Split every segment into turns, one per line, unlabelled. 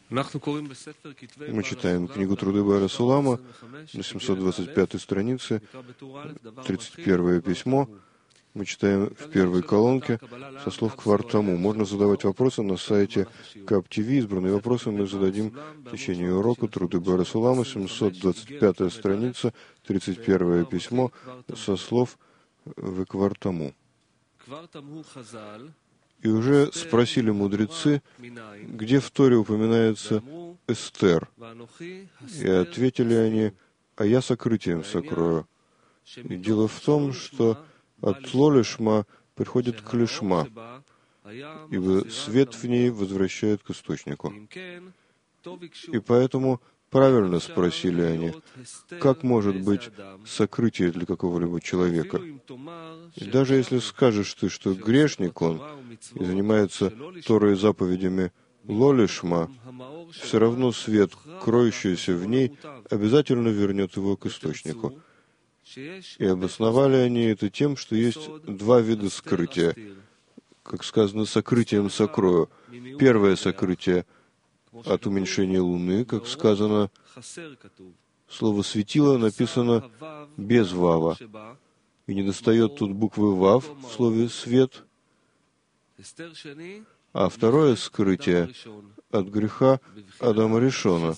Мы читаем книгу Труды Бааля Сулама на 725 странице, 31 письмо. Мы читаем в первой колонке со слов Квар Таму. Можно задавать вопросы на сайте КАП-ТВ. Избранные вопросы мы зададим в течение урока Труды Бааля Сулама, 725 страница, 31 письмо со слов в Квар Таму. И уже спросили мудрецы, где в Торе упоминается Эстер. И ответили они: а я сокрытием сокрою. И дело в том, что от ло-лишма приходит к лишма, ибо свет в ней возвращает к источнику. И поэтому правильно спросили они, как может быть сокрытие для какого-либо человека. И даже если скажешь ты, что грешник он и занимается Торой и заповедями ло-лишма, все равно свет, кроющийся в ней, обязательно вернет его к источнику. И обосновали они это тем, что есть два вида скрытия. Как сказано, сокрытием сокрою. Первое сокрытие от уменьшения Луны, как сказано, слово «светило» написано без вава. И недостает тут буквы вав в слове «свет». А второе скрытие от греха Адама Ришона,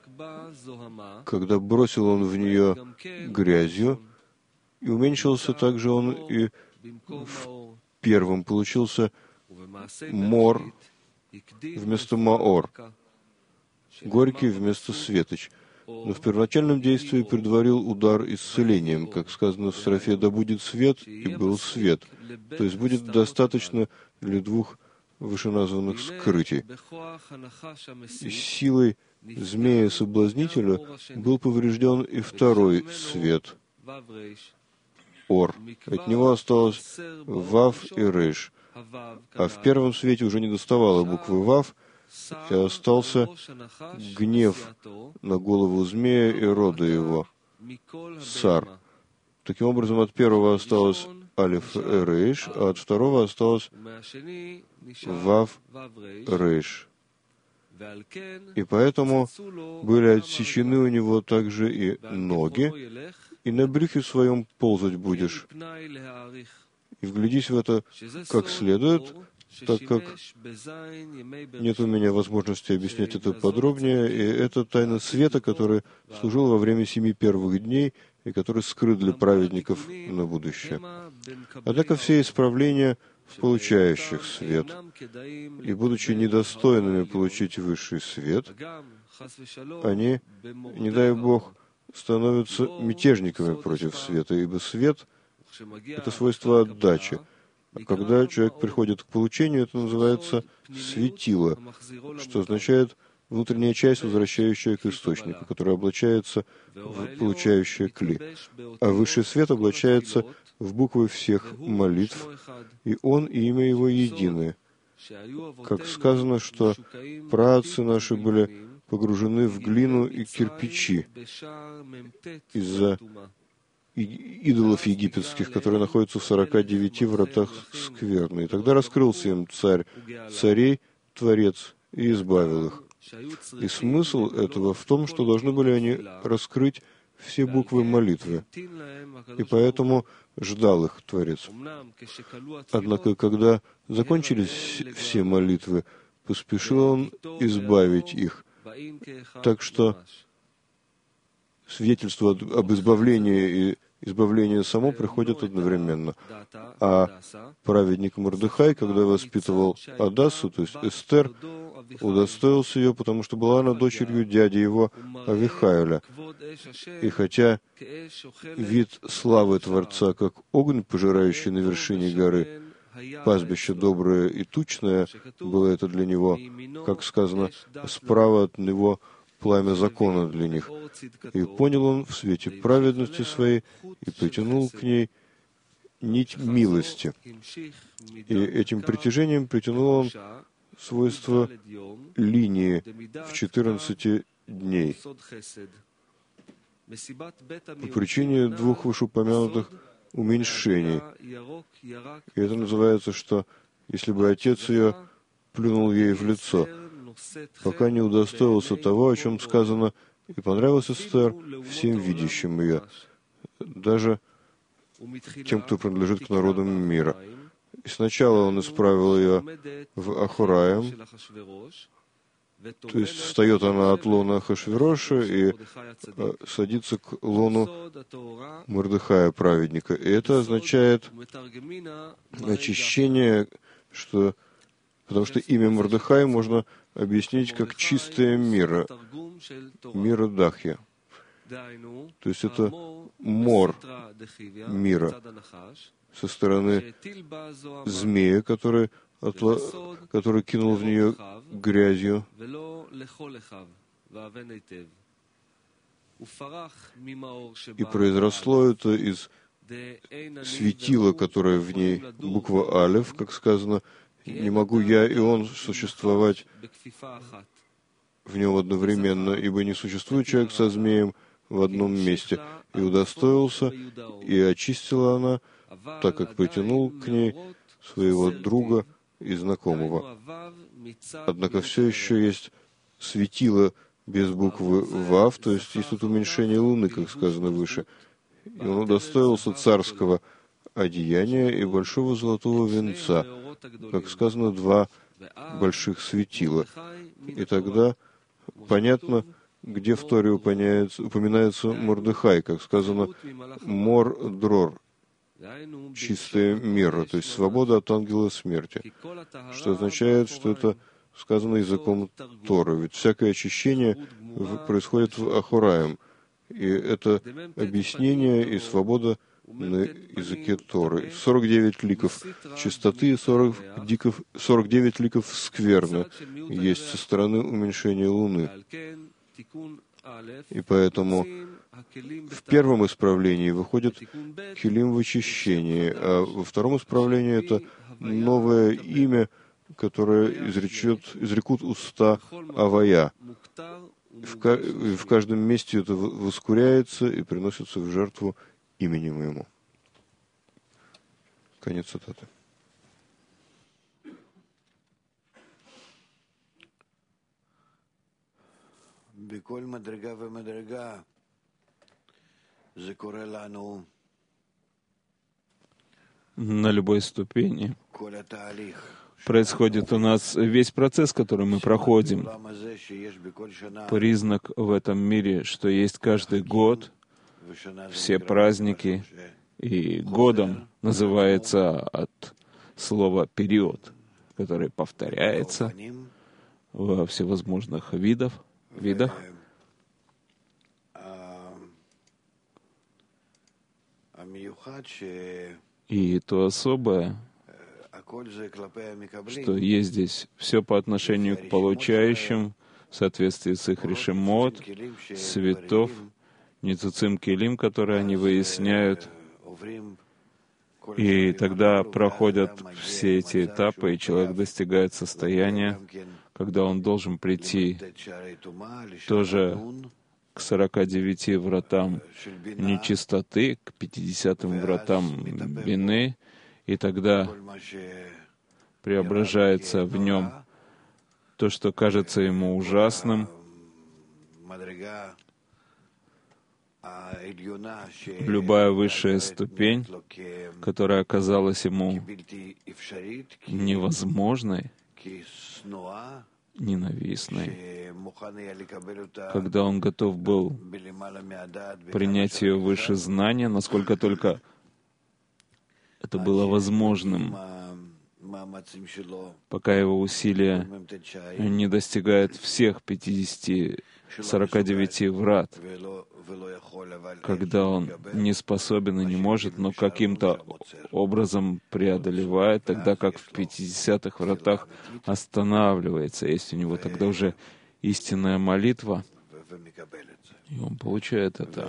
когда бросил он в нее грязью, и уменьшился также он и в первом получился мор вместо маор, горький вместо светоч. Но в первоначальном действии предварил удар исцелением, как сказано в строфе: «Да будет свет, и был свет». То есть будет достаточно для двух вышеназванных скрытий. И силой змея-соблазнителя был поврежден и второй свет, Ор. От него осталось Вав и Рейш. А в первом свете уже не доставало буквы Вав, и остался гнев на голову змея и рода его, Сар. Таким образом, от первого осталось Алиф и Рейш, а от второго осталось Вав Рейш. И поэтому были отсечены у него также и ноги, и на брюхе своем ползать будешь. И вглядись в это как следует, так как нет у меня возможности объяснять это подробнее, и это тайна света, который служил во время 7 первых дней и который скрыт для праведников на будущее. Однако все исправления в получающих свет, и будучи недостойными получить высший свет, они, не дай Бог, становятся мятежниками против света, ибо свет — это свойство отдачи. А когда человек приходит к получению, это называется светило, что означает внутренняя часть, возвращающая к источнику, которая облачается в получающее кли. А высший свет облачается в буквы всех молитв, и он и имя его едины. Как сказано, что праотцы наши были погружены в глину и кирпичи из-за идолов египетских, которые находятся в 49 вратах скверны. И тогда раскрылся им Царь царей, Творец, и избавил их. И смысл этого в том, что должны были они раскрыть все буквы молитвы. И поэтому ждал их Творец. Однако, когда закончились все молитвы, поспешил он избавить их. Так что свидетельство об избавлении и избавление само приходят одновременно. А праведник Мордехай, когда воспитывал Адассу, то есть Эстер, удостоился ее, потому что была она дочерью дяди его Авихаиля. И хотя вид славы Творца, как огонь, пожирающий на вершине горы, пастбище доброе и тучное, было это для него, как сказано, справа от него пламя закона для них. И понял он в свете праведности своей и притянул к ней нить милости. И этим притяжением притянул он свойство линии в 14 дней. По причине двух вышеупомянутых уменьшений. И это называется, что если бы отец ее плюнул ей в лицо, пока не удостоился того, о чем сказано, и понравилась Эстер всем видящим ее, даже тем, кто принадлежит к народам мира. И сначала он исправил ее в Ахураим, то есть встает она от лона Ахашвироша и садится к лону Мордехая, праведника. И это означает очищение, потому что имя Мордехай можно объяснить как чистое мира, мира Дахья. То есть это мор мира со стороны змея, который кинул в нее грязью. И произросло это из светила, которое в ней, буква Алеф, как сказано, «Не могу я и он существовать в нем одновременно, ибо не существует человек со змеем в одном месте». И удостоился, и очистила она, так как притянул к ней своего друга и знакомого. Однако все еще есть светило без буквы Вав, то есть есть тут уменьшение Луны, как сказано выше. И он удостоился царского одеяния и большого золотого венца, как сказано, 2 больших светила. И тогда понятно, где в Торе упоминается Мордехай, как сказано, Мор-Дрор, чистая мера, то есть свобода от ангела смерти, что означает, что это сказано языком Торы. Ведь всякое очищение происходит в Ахураим, и это объяснение и свобода на языке Торы. 49 ликов чистоты и 49 ликов скверны есть со стороны уменьшения Луны. И поэтому в первом исправлении выходит килим в очищении, а во втором исправлении это новое имя, которое изрекут уста Авая. В каждом месте это воскуряется и приносится в жертву именем ему. Конец цитаты.
На любой ступени происходит у нас весь процесс, который мы проходим. Признак в этом мире, что есть каждый год, все праздники, и годом называется от слова «период», который повторяется во всевозможных видах. И то особое, что есть здесь все по отношению к получающим, в соответствии с их решимот, светов, ницуцим келим, которые они выясняют. И тогда проходят все эти этапы, и человек достигает состояния, когда он должен прийти тоже к 49 вратам нечистоты, к 50 вратам бины, и тогда преображается в нем то, что кажется ему ужасным, любая высшая ступень, которая оказалась ему невозможной, ненавистной, когда он готов был принять ее выше знания, насколько только это было возможным, пока его усилия не достигают всех 49 врат, когда он не способен и не может, но каким-то образом преодолевает, тогда как в 50-х вратах останавливается. Есть у него тогда уже истинная молитва, и он получает это.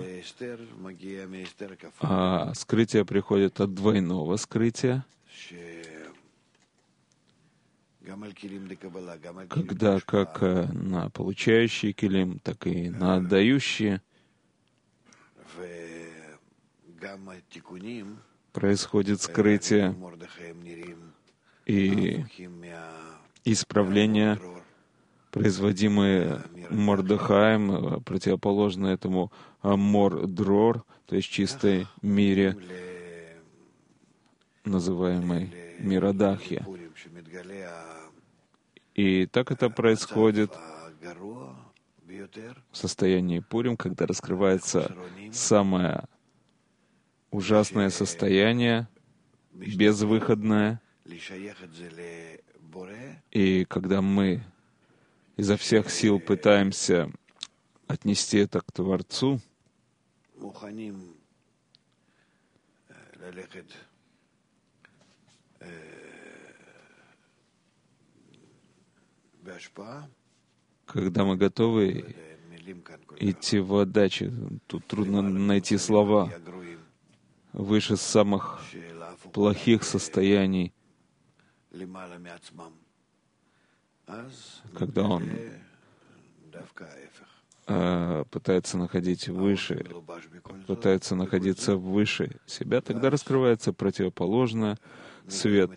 А скрытие приходит от двойного скрытия, когда как на получающие килим, так и на отдающие происходит скрытие и исправление производимые Мордехаем, противоположно этому Мор-Дрор, то есть чистой мире, называемой Мирадахья. И так это происходит в состоянии Пурим, когда раскрывается самое ужасное состояние, безвыходное, и когда мы изо всех сил пытаемся отнести это к Творцу, когда мы готовы идти в отдачу, тут трудно найти слова, выше самых плохих состояний, когда он пытается находиться выше себя, тогда раскрывается противоположное, свет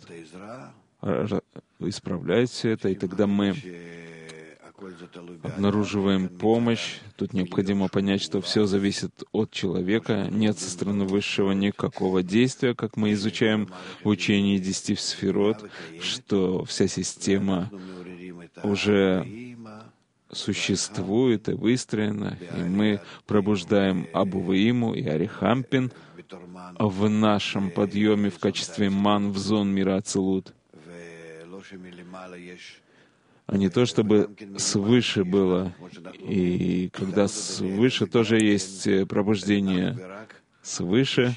исправляет все это, и тогда мы обнаруживаем помощь. Тут необходимо понять, что все зависит от человека, нет со стороны Высшего никакого действия, как мы изучаем в учении 10 сферот, что вся система уже существует и выстроена, и мы пробуждаем Абу-Ваиму и Арихампин в нашем подъеме в качестве ман в зон мира Ацилут. А не то, чтобы свыше было. И когда свыше тоже есть пробуждение свыше,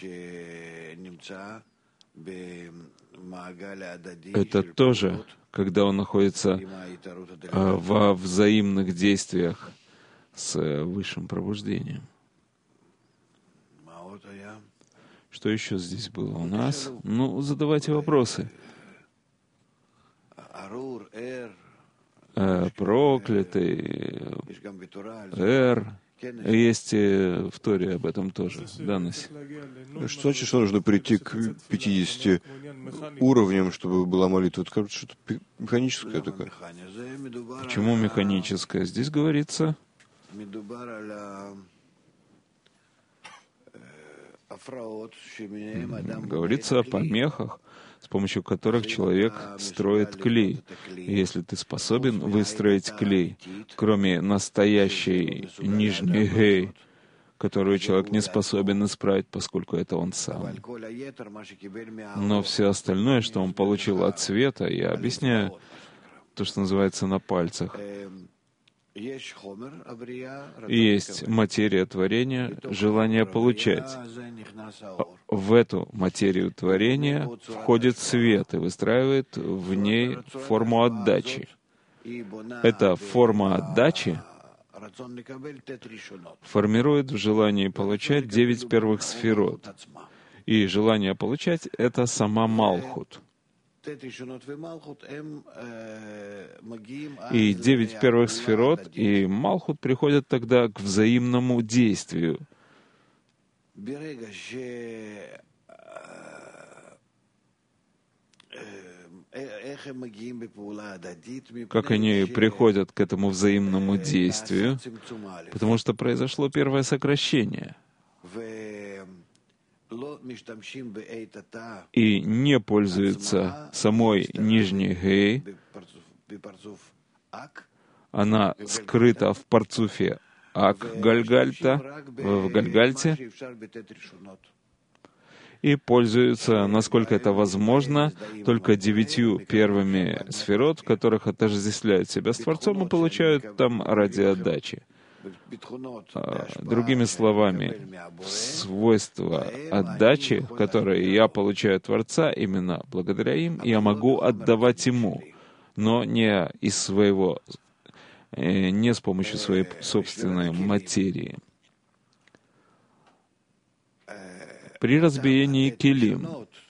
это тоже, когда он находится во взаимных действиях с высшим пробуждением. Что еще здесь было у нас? Ну, задавайте вопросы. Проклятый, есть в Торе об этом тоже, данность.
Что значит, что нужно прийти к 50 уровням, чтобы была молитва? Это кажется, что-то механическое такое.
Почему механическое? Здесь говорится о помехах, с помощью которых человек строит клей. И если ты способен выстроить клей, кроме настоящей нижней гей, которую человек не способен исправить, поскольку это он сам. Но все остальное, что он получил от света, я объясняю то, что называется на пальцах. Есть материя творения, желание получать. В эту материю творения входит свет и выстраивает в ней форму отдачи. Эта форма отдачи формирует в желании получать 9 первых сферот. И желание получать — это сама Малхут. И 9 первых сферот и Малхут приходят тогда к взаимному действию. Как они приходят к этому взаимному действию? Потому что произошло первое сокращение. И не пользуется самой нижней гей, она скрыта в парцуфе Ак Гальгальта, в Гальгальте, и пользуются, насколько это возможно, только 9 первыми сферот, в которых отождествляют себя с Творцом и получают там ради отдачи. Другими словами, свойства отдачи, которые я получаю от Творца, именно благодаря им, я могу отдавать Ему, но не из своего, не с помощью своей собственной материи. При разбиении келим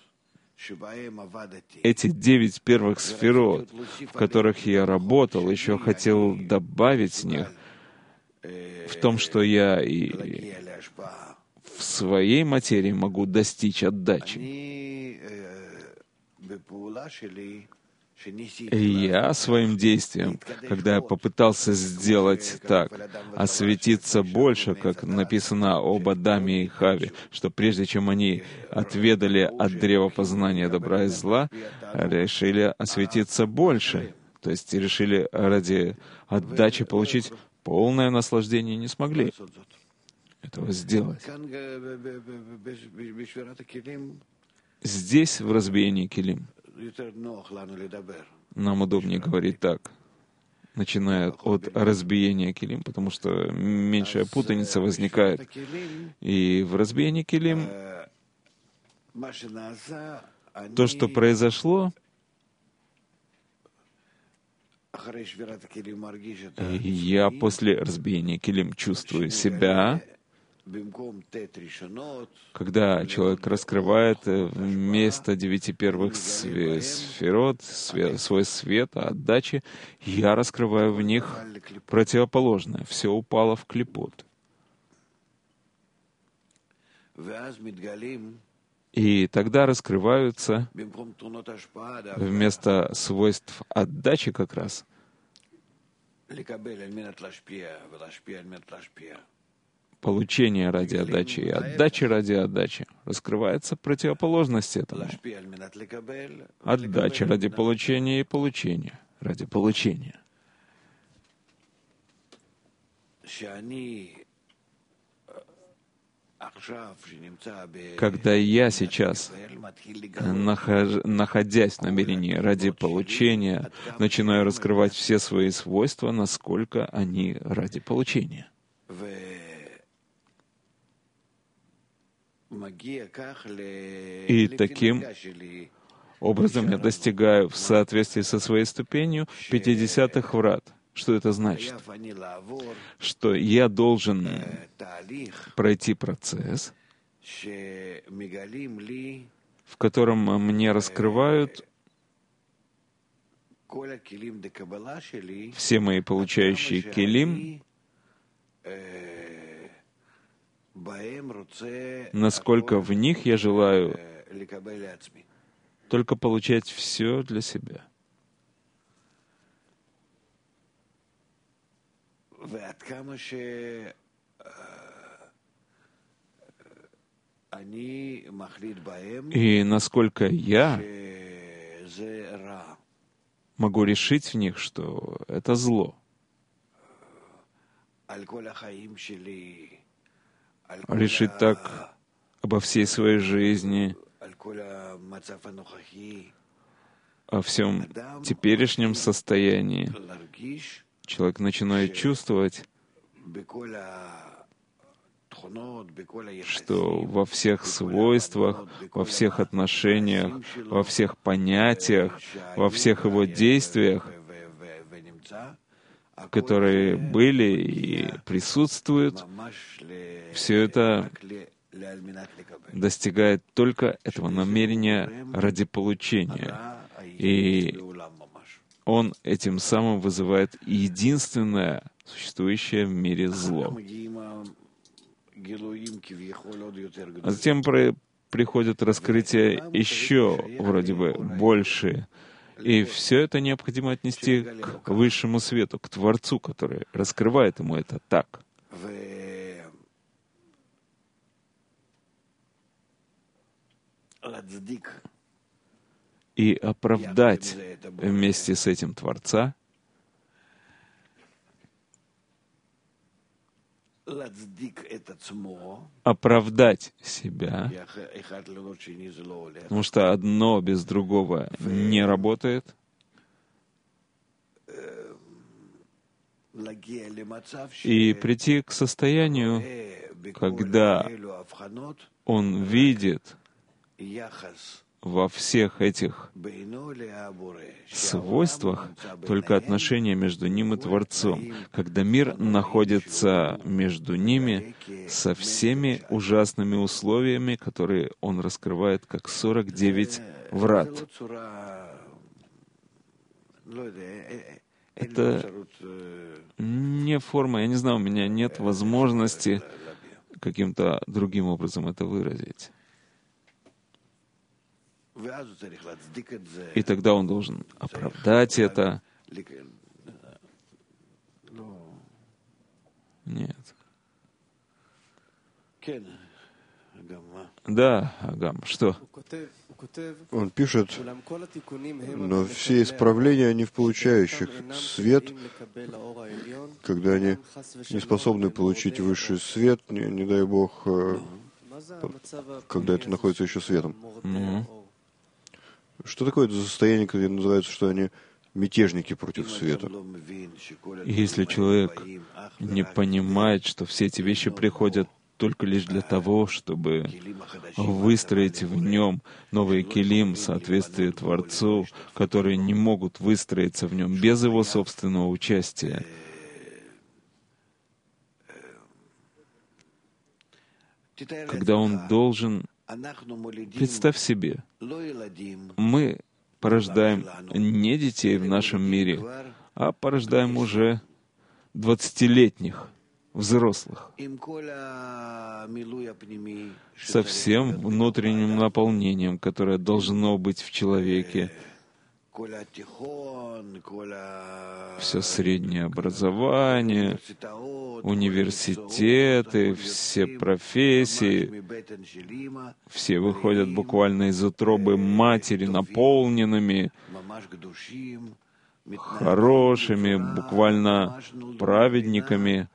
эти 9 первых сферот, в которых я работал, еще хотел добавить с них, в том, что я и в своей материи могу достичь отдачи. И я своим действием, когда я попытался сделать так, осветиться больше, как написано об Адаме и Хаве, что прежде чем они отведали от древа познания добра и зла, решили осветиться больше. То есть решили ради отдачи получить полное наслаждение, не смогли этого сделать. Здесь, в разбиении килим, нам удобнее говорить так, начиная от разбиения килим, потому что меньшая путаница возникает. И в разбиении килим то, что произошло, я после разбиения килим чувствую себя, когда человек раскрывает вместо 9 первых сферот свой свет, отдачи, я раскрываю в них противоположное. Все упало в клипот. И тогда раскрываются вместо свойств отдачи как раз получение ради отдачи и отдачи ради отдачи. Раскрывается противоположность этому. Отдача ради получения и получения ради получения. Когда я сейчас, находясь в намерении ради получения, начинаю раскрывать все свои свойства, насколько они ради получения. И таким образом я достигаю в соответствии со своей ступенью 50-х врат. Что это значит? Что я должен пройти процесс, в котором мне раскрывают все мои получающие келим, насколько в них я желаю только получать все для себя. И насколько я могу решить в них, что это зло. Решить так обо всей своей жизни, о всем теперешнем состоянии. Человек начинает чувствовать, что во всех свойствах, во всех отношениях, во всех понятиях, во всех его действиях, которые были и присутствуют, все это достигает только этого намерения ради получения. И он этим самым вызывает единственное существующее в мире зло. А затем приходит раскрытие еще вроде бы больше. И все это необходимо отнести к высшему свету, к Творцу, который раскрывает ему это так. И оправдать вместе с этим Творца, оправдать себя, потому что одно без другого не работает, и прийти к состоянию, когда он видит во всех этих свойствах только отношения между ним и Творцом, когда мир находится между ними со всеми ужасными условиями, которые он раскрывает как 49 врат. Это не форма, я не знаю, у меня нет возможности каким-то другим образом это выразить. И тогда он должен оправдать это. Нет. Да, Агам, что?
Он пишет, но все исправления, они в получающих свет, когда они не способны получить высший свет, не дай Бог, когда это находится еще светом. Что такое это за состояние, когда называется, что они мятежники против света?
Если человек не понимает, что все эти вещи приходят только лишь для того, чтобы выстроить в нем новый килим в соответствии Творцу, которые не могут выстроиться в нем без его собственного участия. Когда он должен... Представь себе, мы порождаем не детей в нашем мире, а порождаем уже 20-летних, взрослых, со всем внутренним наполнением, которое должно быть в человеке, все среднее образование, университеты, все профессии, все выходят буквально из утробы матери, наполненными, хорошими, буквально праведниками,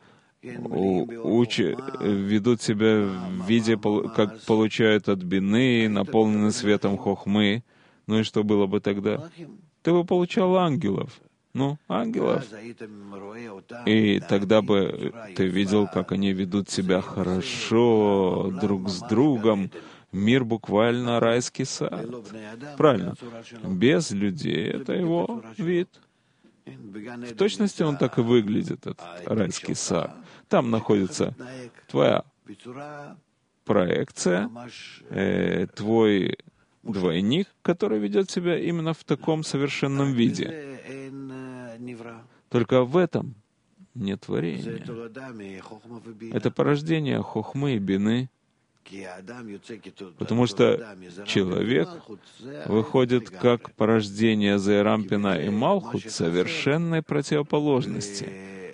ведут себя в виде, как получают от бины, наполнены светом хохмы. Ну и что было бы тогда? Ты бы получал ангелов. Ангелов. И тогда бы ты видел, как они ведут себя хорошо друг с другом. Мир буквально райский сад. Правильно. Без людей — это его вид. В точности он так и выглядит, этот райский сад. Там находится твоя проекция, твой двойник, который ведет себя именно в таком совершенном виде. Только в этом нет творения. Это порождение хохмы и бины, потому что человек выходит как порождение Зеэрампина и Малхут совершенной противоположности.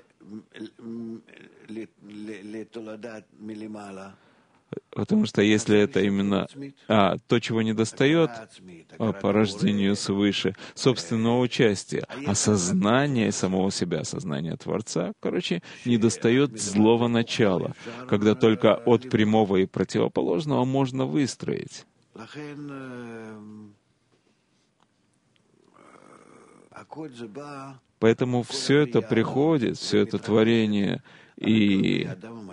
Потому что если это именно то, чего недостает по рождению свыше, собственного участия, осознания самого себя, осознания Творца, недостает злого начала, когда только от прямого и противоположного можно выстроить. Поэтому все это приходит, все это творение, и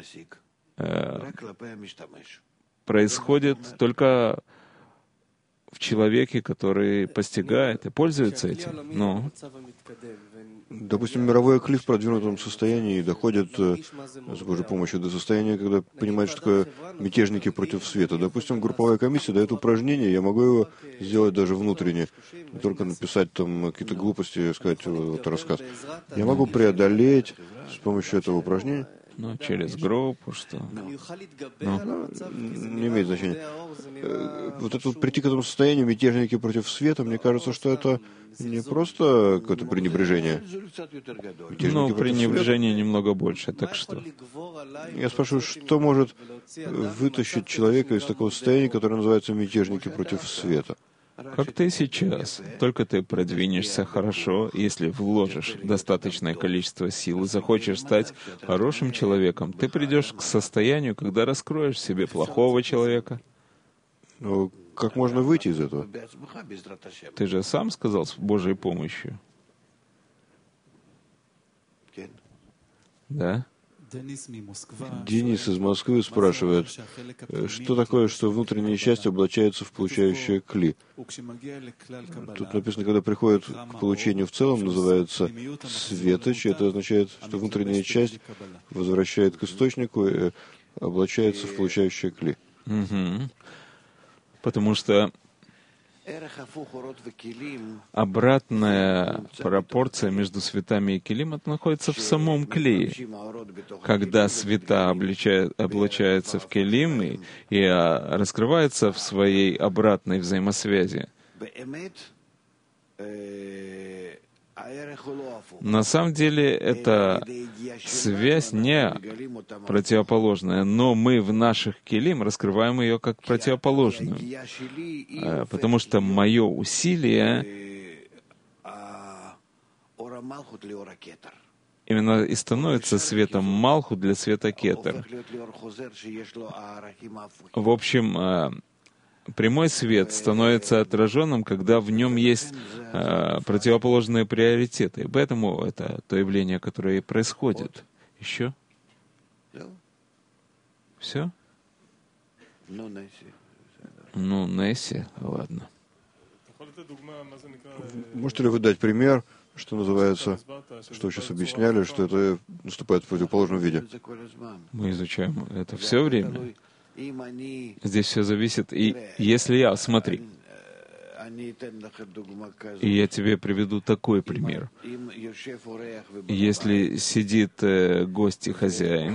происходит только в человеке, который постигает и пользуется этим.
Допустим, мировой кли в продвинутом состоянии доходит с Божьей помощью до состояния, когда понимает, что такое мятежники против света. Допустим, групповая комиссия дает упражнение, я могу его сделать даже внутренне, не только написать там какие-то глупости и сказать вот рассказ. Я могу преодолеть с помощью этого упражнения.
Через группу, что?
Не имеет значения. Вот это прийти к этому состоянию мятежники против света, мне кажется, что это не просто какое-то пренебрежение.
Пренебрежение немного больше, так что?
Я спрашиваю, что может вытащить человека из такого состояния, которое называется мятежники против света?
Как ты сейчас. Только ты продвинешься хорошо, если вложишь достаточное количество сил и захочешь стать хорошим человеком, ты придешь к состоянию, когда раскроешь в себе плохого человека.
Но как можно выйти из этого?
Ты же сам сказал, с Божьей помощью. Да?
Денис из Москвы спрашивает, что такое, что внутренняя часть облачается в получающее кли? Тут написано, когда приходит к получению в целом, называется светоч. Это означает, что внутренняя часть возвращает к источнику и облачается в получающее кли.
Потому что обратная пропорция между светами и килим находится в самом клее. Когда света облачаются в килим и раскрываются в своей обратной взаимосвязи, На самом деле, эта связь не противоположная, но мы в наших келим раскрываем ее как противоположную, потому что мое усилие именно и становится светом Малхут для света Кетер. В общем, прямой свет становится отраженным, когда в нем есть противоположные приоритеты. И поэтому это то явление, которое и происходит. Еще? Все? Ну, Несси, ладно.
Можете ли вы дать пример, что называется, что вы сейчас объясняли, что это наступает в противоположном виде?
Мы изучаем это все время. Здесь все зависит. И если я, смотри, и я тебе приведу такой пример. Если сидит гость и хозяин,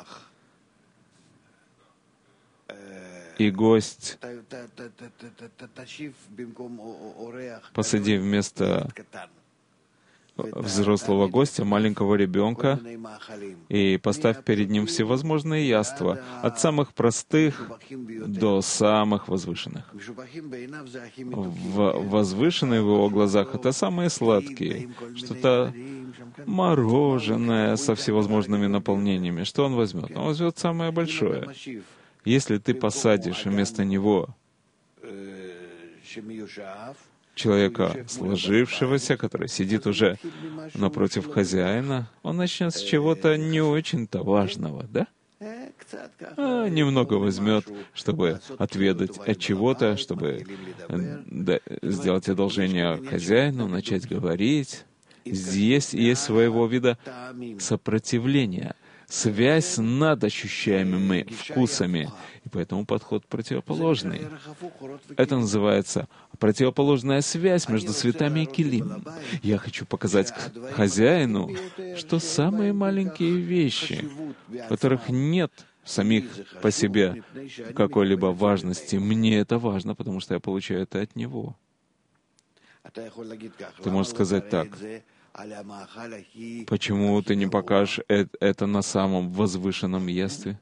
и гость, посади вместо взрослого гостя, маленького ребенка, и поставь перед ним всевозможные яства, от самых простых до самых возвышенных. Возвышенные в его глазах — это самые сладкие, что-то мороженое со всевозможными наполнениями. Что он возьмет? Он возьмет самое большое. Если ты посадишь вместо него человека сложившегося, который сидит уже напротив хозяина, он начнет с чего-то не очень-то важного, да? Немного возьмет, чтобы отведать от чего-то, чтобы сделать одолжение хозяину, начать говорить. Здесь есть своего вида сопротивление, связь над ощущаемыми вкусами, и поэтому подход противоположный. Это называется противоположная связь между светами и келим. Я хочу показать хозяину, что самые маленькие вещи, в которых нет самих по себе какой-либо важности, мне это важно, потому что я получаю это от него. Ты можешь сказать так: почему ты не покажешь это на самом возвышенном ястве?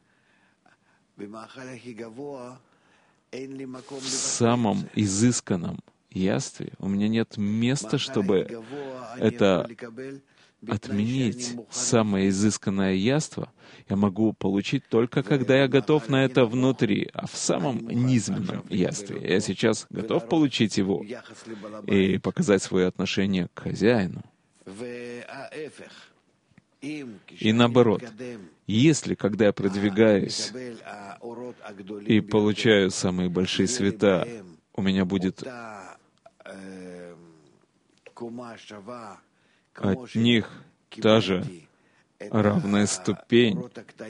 В самом изысканном ястве у меня нет места, чтобы это отменить. Самое изысканное яство я могу получить только когда я готов на это внутри, а в самом низменном ястве я сейчас готов получить его и показать свое отношение к хозяину. И наоборот, если, когда я продвигаюсь и получаю самые большие света, у меня будет от них та же равная ступень,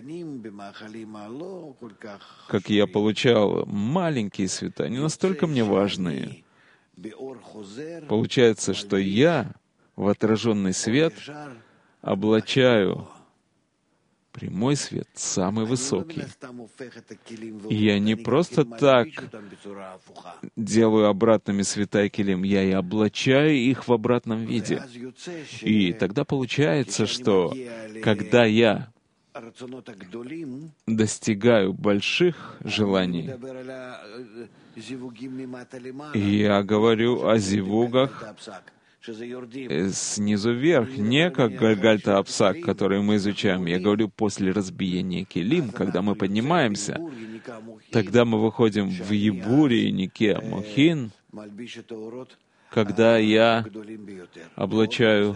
как я получал маленькие света, не настолько мне важные. Получается, что я в отраженный свет облачаю прямой свет, самый высокий. И я не просто так делаю обратными света и келим, я и облачаю их в обратном виде. И тогда получается, что когда я достигаю больших желаний, я говорю о зивугах снизу вверх, не как Гальгальта Апсак, который мы изучаем. Я говорю, после разбиения келим, когда мы поднимаемся, тогда мы выходим в Ебуре и Нике Мохин, когда я облачаю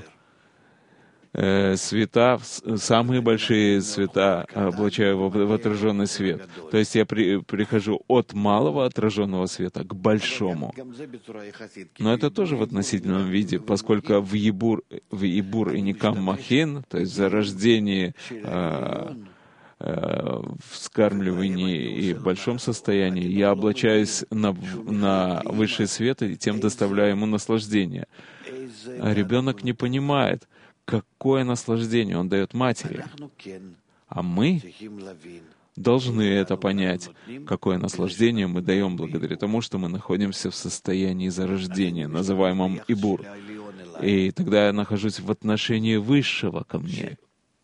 света, самые большие света облачаю в отраженный свет. То есть я прихожу от малого отраженного света к большому. Но это тоже в относительном виде, поскольку в Ебур и Никам Махин, то есть в зарождении, в вскармливании и в большом состоянии, я облачаюсь на высший свет и тем доставляю ему наслаждение. А ребенок не понимает, какое наслаждение он дает матери. А мы должны это понять, какое наслаждение мы даем благодаря тому, что мы находимся в состоянии зарождения, называемом Ибур. И тогда я нахожусь в отношении Высшего ко мне,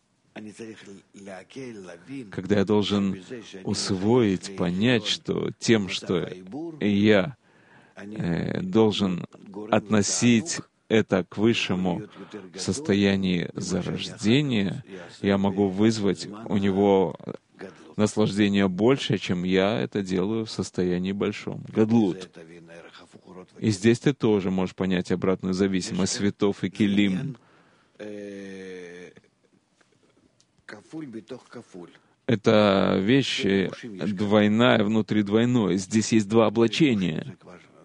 когда я должен усвоить, понять, что тем, что я должен относить это к Высшему в состоянии зарождения, я могу вызвать у него наслаждение больше, чем я это делаю в состоянии большом. Гадлут. И здесь ты тоже можешь понять обратную зависимость светов и килим. Это вещь двойная внутри двойной. Здесь есть два облачения.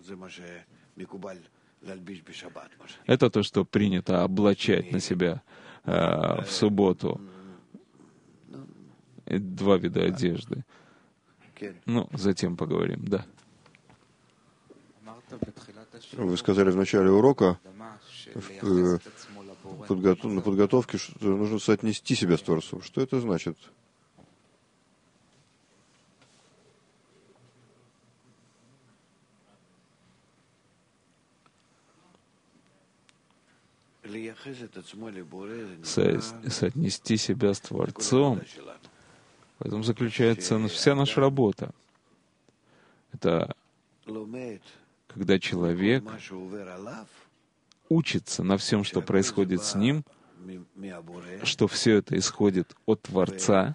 Это то, что принято облачать на себя в субботу. Два вида одежды. Ну, затем поговорим, да.
Вы сказали в начале урока, на подготовке, что нужно соотнести себя с Творцом. Что это значит?
Соотнести себя с Творцом. В этом заключается вся наша работа. Это когда человек учится на всем, что происходит с ним, что все это исходит от Творца,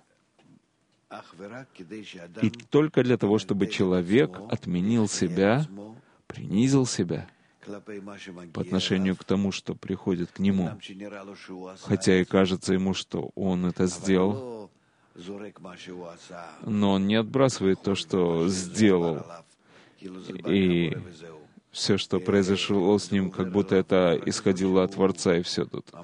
и только для того, чтобы человек отменил себя, принизил себя по отношению к тому, что приходит к нему, хотя и кажется ему, что он это сделал, но он не отбрасывает то, что сделал, и все, что произошло с ним, как будто это исходило от Творца, и все тут.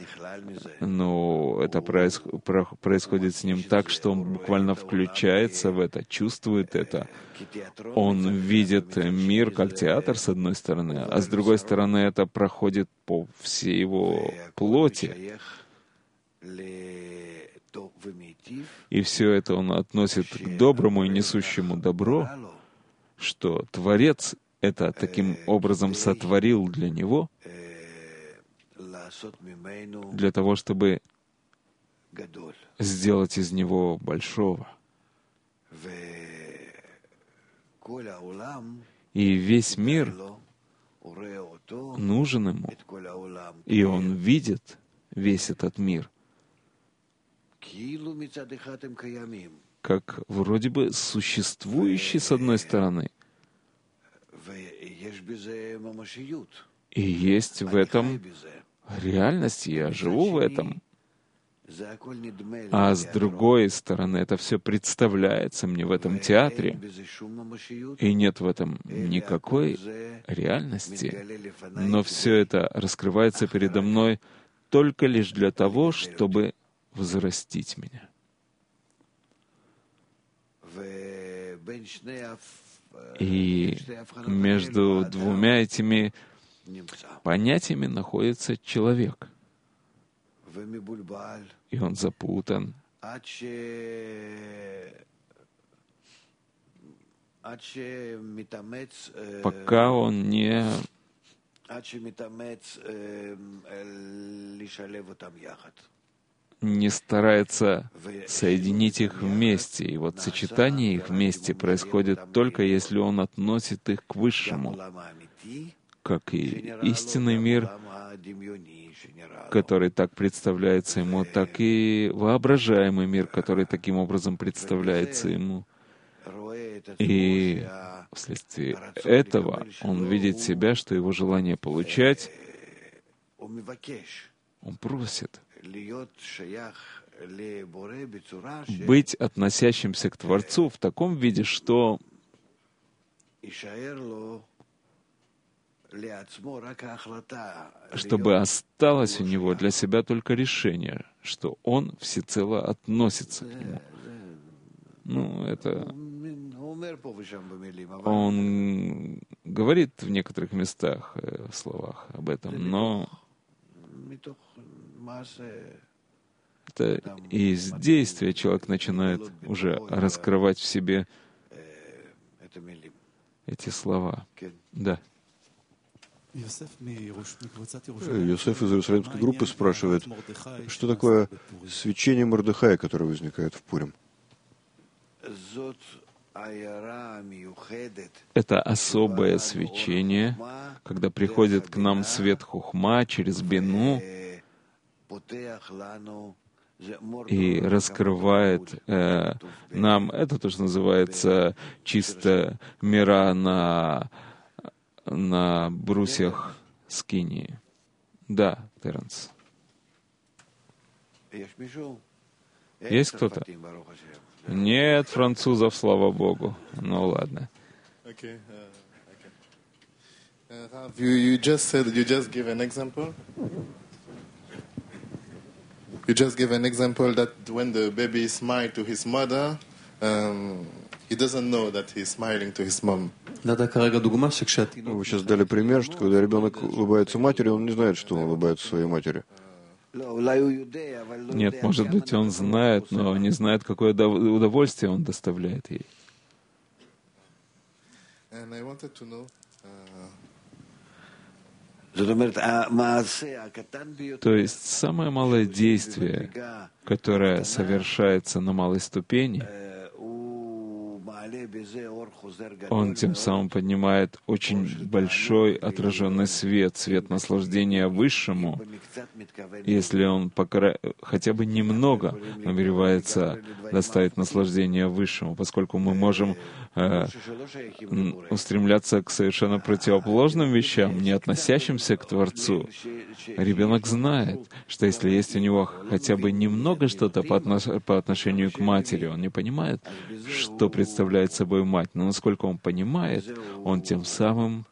Но это происходит с ним так, что он буквально включается в это, чувствует это. Он видит мир как театр, с одной стороны, а с другой стороны, это проходит по всей его плоти. И все это он относит к доброму и несущему добро, что Творец это таким образом сотворил для него, для того, чтобы сделать из него большого. И весь мир нужен ему, и он видит весь этот мир, как вроде бы существующий с одной стороны, и есть в этом реальность, я живу в этом. А с другой стороны, это все представляется мне в этом театре, и нет в этом никакой реальности. Но все это раскрывается передо мной только лишь для того, чтобы взрастить меня. И между двумя этими понятиями находится человек. И он запутан. Пока он не старается соединить их вместе. И вот сочетание их вместе происходит только если он относит их к Высшему, как и истинный мир, который так представляется ему, так и воображаемый мир, который таким образом представляется ему. И вследствие этого он видит себя, что его желание получать, он просит быть относящимся к Творцу в таком виде, что чтобы осталось у него для себя только решение, что он всецело относится к нему. Ну, это... Он говорит в некоторых местах, в словах об этом, но Это из действия человек начинает уже раскрывать в себе эти слова. Да.
Йосеф из Иерусалимской группы спрашивает, что такое свечение Мордехая, которое возникает в Пурим?
Это особое свечение, когда приходит к нам свет Хухма через Бину и раскрывает нам, это то, что называется чисто мира на брусьях скинии. Да, Теренс. Есть кто-то? Нет французов, слава Богу. Ну ладно.
You just said, you just give an example. You just give an example that when the baby smiles to his mother, he doesn't know that he's smiling to his mom.
Вы сейчас дали пример, что когда ребенок улыбается матери, он не знает, что он улыбается своей матери.
Нет, может быть, он знает, но не знает, какое удовольствие он доставляет ей.
And I wanted to know,
То есть самое малое действие, которое совершается на малой ступени, он тем самым поднимает очень большой отраженный свет, свет наслаждения Высшему, если он хотя бы немного намеревается доставить наслаждение Высшему, поскольку мы можем устремляться к совершенно противоположным вещам, не относящимся к Творцу. Ребенок знает, что если есть у него хотя бы немного что-то по отношению к матери, он не понимает, что представляет собой мать, но насколько он понимает, он тем самым,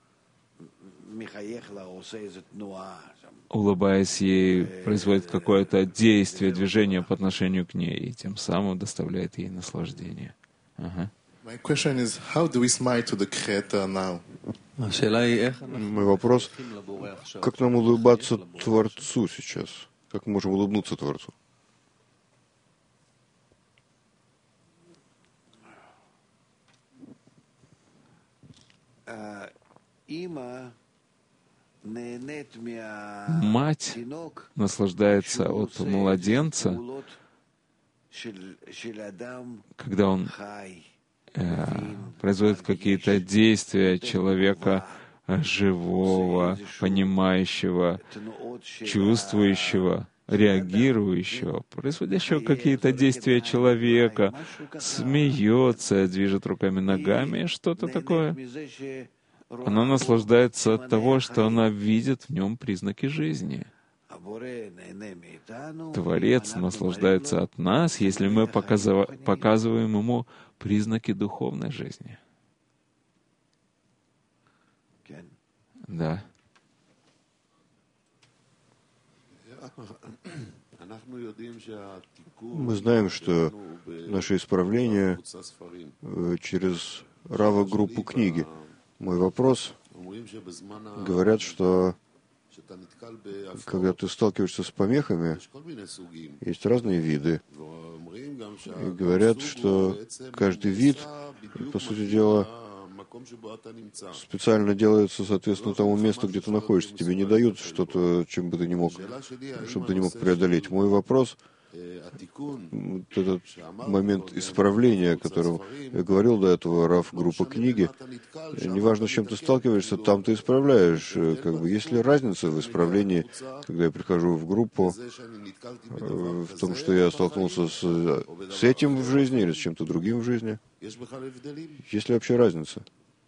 улыбаясь ей, производит какое-то действие, движение по отношению к ней, и тем самым доставляет ей наслаждение. Ага.
my question is, how do we smile to the Creator now?
Мой вопрос, как нам улыбаться Творцу сейчас? Как мы можем улыбнуться Творцу?
Мать наслаждается от младенца, когда он производит какие-то действия человека живого, понимающего, чувствующего, реагирующего, производящего какие-то действия человека, смеется, движет руками, ногами, что-то такое. Она наслаждается от того, что она видит в нем признаки жизни. Творец наслаждается от нас, если мы показываем ему признаки духовной жизни. Да.
Мы знаем, что наше исправление через Рава-группу книги. Мой вопрос, говорят, что когда ты сталкиваешься с помехами, есть разные виды. И говорят, что каждый вид, по сути дела, специально делается соответственно тому месту, где ты находишься. Тебе не дают что-то, чем бы ты не мог, чтобы ты не мог преодолеть. Мой вопрос, вот этот момент исправления, о котором я говорил до этого, Рав, группа книги, неважно, с чем ты сталкиваешься, там ты исправляешь. Есть ли разница в исправлении, когда я прихожу в группу, в том, что я столкнулся с этим в жизни или с чем-то другим в жизни? Есть ли вообще разница?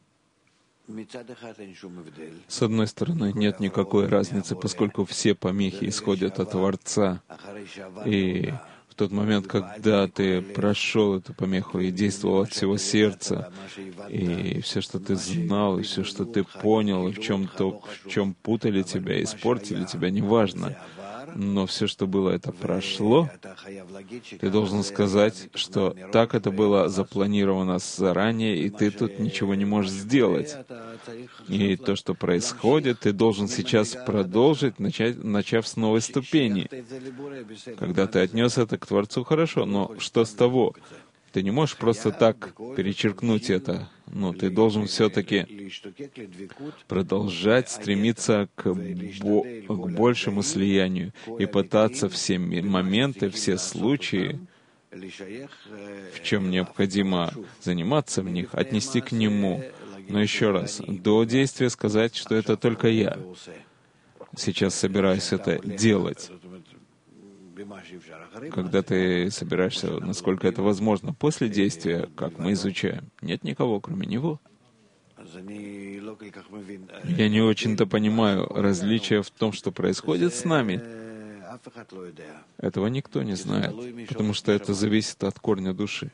С одной стороны, нет никакой разницы, поскольку все помехи исходят от Творца. И в тот момент, когда ты прошел эту помеху и действовал от всего сердца, и все, что ты знал, и все, что ты понял, и в чем путали тебя, испортили тебя, неважно, но все, что было, это прошло, ты должен сказать, что так это было запланировано заранее, и ты тут ничего не можешь сделать. И то, что происходит, ты должен сейчас продолжить, начав с новой ступени. Когда ты отнес это к Творцу, хорошо, но что с того? Ты не можешь просто так перечеркнуть это. Но ты должен все-таки продолжать стремиться к большему слиянию и пытаться все моменты, все случаи, в чем необходимо заниматься в них, отнести к Нему. Но еще раз, до действия сказать, что это только я сейчас собираюсь это делать. Когда ты собираешься, насколько это возможно, после действия, как мы изучаем, нет никого, кроме Него. Я не очень-то понимаю различия в том, что происходит с нами. Этого никто не знает, потому что это зависит от корня души.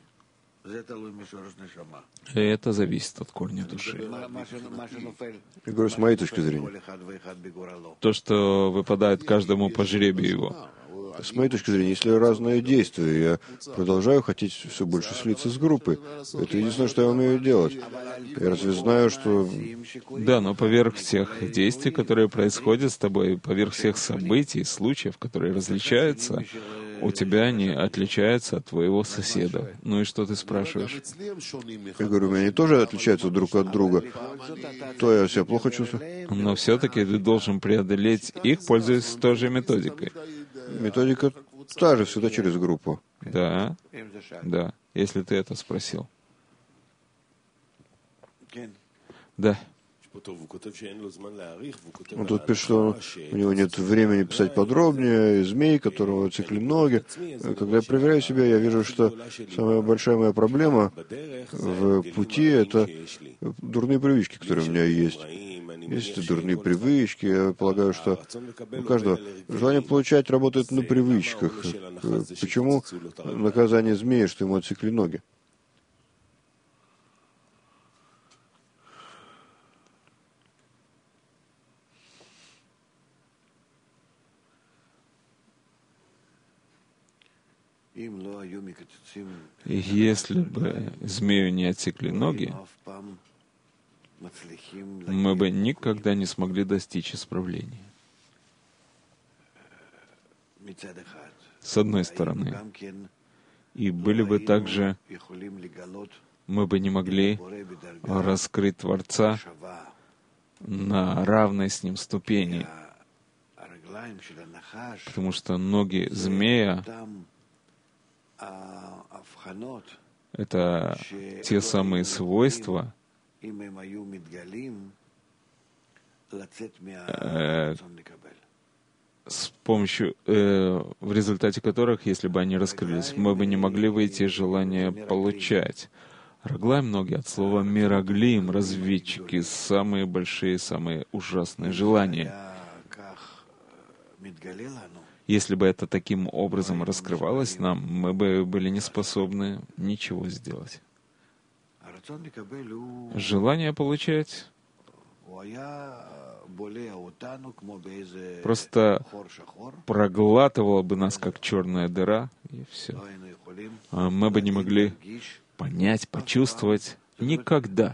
И это зависит от корня души.
Я говорю, с моей точки зрения.
То, что выпадает каждому по жребию его.
С моей точки зрения, если разные действия, я продолжаю хотеть все больше слиться с группой. Это единственное, что я умею делать. Я разве знаю, что...
Да, но поверх всех действий, которые происходят с тобой, поверх всех событий, случаев, которые различаются, у тебя они отличаются от твоего соседа. Ну и что ты спрашиваешь?
Я говорю, у меня они тоже отличаются друг от друга. То я себя плохо чувствую.
Но все-таки ты должен преодолеть их, пользуясь той же методикой.
Методика та же, всегда через группу.
Да, да, если ты это спросил. Да.
Он тут пишет, что у него нет времени писать подробнее, змей, которого цикли ноги. Когда я проверяю себя, я вижу, что самая большая моя проблема в пути — это дурные привычки, которые у меня есть. Есть дурные привычки. Я полагаю, что у каждого желание получать работает на привычках. Почему наказание змея, что ему отсекли ноги?
Если бы змею не отсекли ноги, мы бы никогда не смогли достичь исправления. С одной стороны. И были бы также, мы бы не могли раскрыть Творца на равной с Ним ступени, потому что ноги змея — это те самые свойства, с помощью, в результате которых, если бы они раскрылись, мы бы не могли выйти из желания получать. Раглаем ноги от слова «мираглим», разведчики, самые большие, самые ужасные желания. Если бы это таким образом раскрывалось нам, мы бы были не способны ничего сделать. Желание получать просто проглатывало бы нас, как черная дыра, и все. Мы бы не могли понять, почувствовать никогда.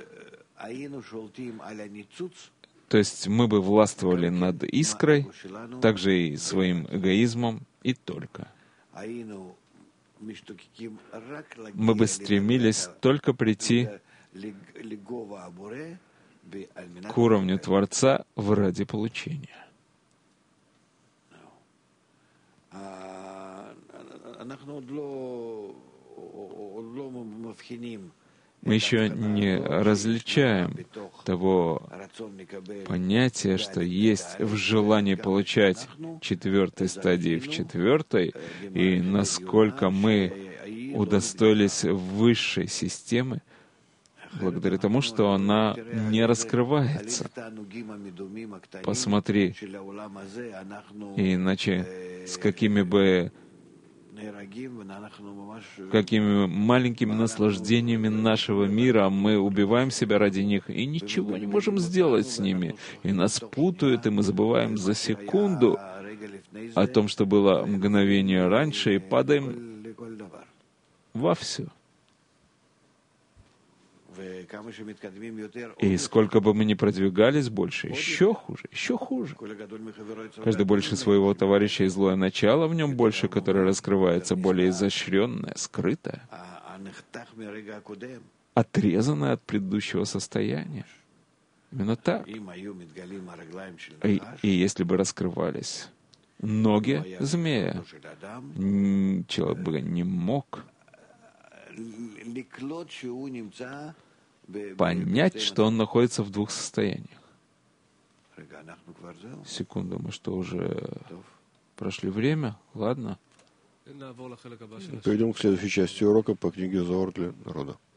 То есть мы бы властвовали над искрой, также и своим эгоизмом, и только. Мы бы стремились только прийти к уровню Творца ради получения. Мы еще не различаем того понятия, что есть в желании получать четвертой стадии в четвертой, и насколько мы удостоились высшей системы, благодаря тому, что она не раскрывается. Посмотри, иначе с какими маленькими наслаждениями нашего мира мы убиваем себя ради них и ничего не можем сделать с ними. И нас путают, и мы забываем за секунду, о том, что было мгновение раньше, и падаем во все. И сколько бы мы ни продвигались больше, еще хуже, еще хуже. Каждый больше своего товарища и злое начало в нем больше, которое раскрывается, более изощренное, скрытое, отрезанное от предыдущего состояния. Именно так. И если бы раскрывались ноги змея, человек бы не мог понять, что он находится в двух состояниях. Секунду, мы что, уже прошли время? Ладно.
Перейдем к следующей части урока по книге «Зоар для народа».